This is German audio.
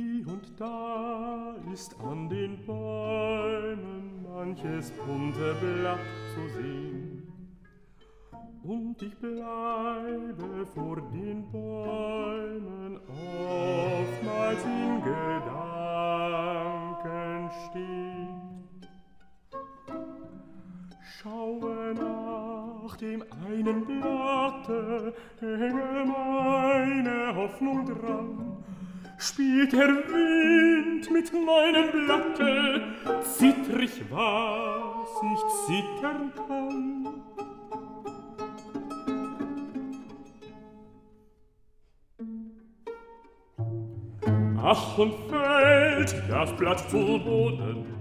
und da ist an den Bäumen manches bunte Blatt zu sehen. Und ich bleibe vor den Bäumen oftmals in Gedanken stehen. Schaue nach dem einen Blatte, hänge meine Hoffnung dran. Spielt der Wind mit meinem Blatte, zittrig, was nicht zittern kann. Ach, und fällt das Blatt zu Boden,